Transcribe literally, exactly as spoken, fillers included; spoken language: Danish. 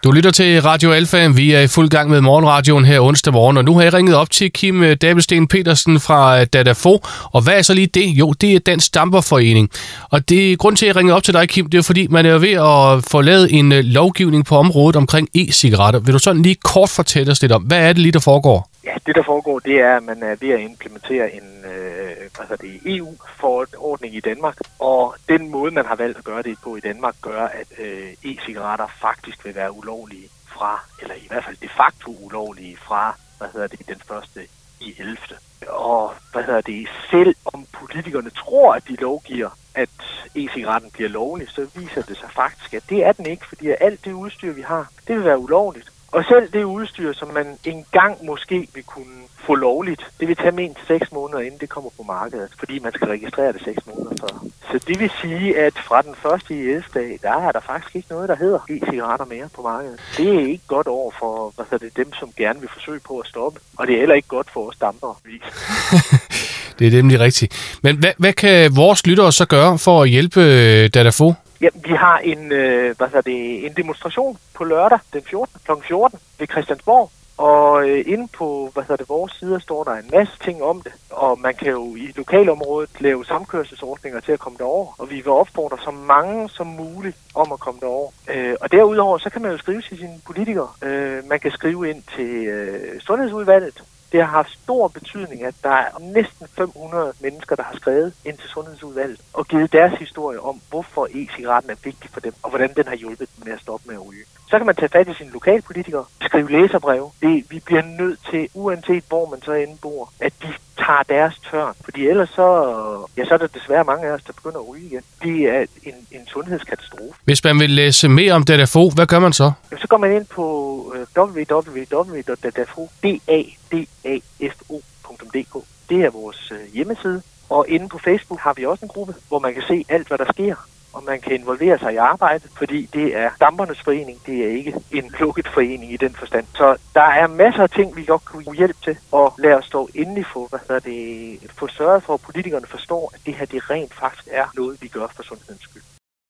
Du lytter til Radio Alfa. Vi er i fuld gang med morgenradioen her onsdag morgen, og nu har jeg ringet op til Kim Davidsten Petersen fra Dadafo. Og hvad er så lige det? Jo, det er Dansk Damperforening. Og det er grund til, at jeg ringede op til dig, Kim, det er fordi, man er ved at få lavet en lovgivning på området omkring e-cigaretter. Vil du sådan lige kort fortælle os lidt om, hvad er det lige, der foregår? Ja, det der foregår, det er, at man er ved at implementere en øh, hvad det, E U-forordning i Danmark, og den måde, man har valgt at gøre det på i Danmark, gør, at øh, e-cigaretter faktisk vil være ulovlige fra, eller i hvert fald de facto ulovlige fra, hvad hedder det, den første i ellevte Og hvad hedder det, selv om politikerne tror, at de lovgiver, at e-cigaretten bliver lovlig, så viser det sig faktisk, at det er den ikke, fordi alt det udstyr, vi har, det vil være ulovligt. Og selv det udstyr, som man engang måske vil kunne få lovligt, det vil tage med til seks måneder, inden det kommer på markedet, fordi man skal registrere det seks måneder før. Så det vil sige, at fra den første i ellevte dag, der er der faktisk ikke noget, der hedder e-cigaretter mere på markedet. Det er ikke godt over for hvad hedder det, dem, som gerne vil forsøge på at stoppe, og det er heller ikke godt for os dampere. Det er nemlig rigtigt. Men hvad, hvad kan vores lyttere så gøre for at hjælpe Dadafo? Ja, vi har en, øh, hvad det, en demonstration på lørdag den fjortende klokken fjorten ved Christiansborg. Og øh, inde på hvad det, vores side står der en masse ting om det. Og man kan jo i lokalområdet lave samkørselsordninger til at komme derover. Og vi vil opfordre så mange som muligt om at komme derover. Øh, og derudover så kan man jo skrive til sine politikere. Øh, man kan skrive ind til øh, Sundhedsudvalget. Det har haft stor betydning, at der er næsten fem hundrede mennesker, der har skrevet ind til Sundhedsudvalget og givet deres historie om, hvorfor e-cigaretten er vigtig for dem, og hvordan den har hjulpet dem med at stoppe med at ryge. Så kan man tage fat i sine lokalpolitikere, skrive læserbreve. Det, vi bliver nødt til, uanset hvor man så end bor, at de tager deres tørn. Fordi ellers så, ja, så er der desværre mange af os, der begynder at ryge igen. Det er en, en sundhedskatastrofe. Hvis man vil læse mere om Dadafo, hvad gør man så? Så går man ind på w w w punktum dadafo punktum d k. Det er vores hjemmeside. Og inde på Facebook har vi også en gruppe, hvor man kan se alt, hvad der sker. Og man kan involvere sig i arbejdet, fordi det er Dampernes Forening, det er ikke en lukket forening i den forstand. Så der er masser af ting, vi godt kunne hjælpe til, og lad os stå endelig få, hvad hedder det, få sørget for, at politikerne forstår, at det her det rent faktisk er noget, vi gør for sundhedens skyld.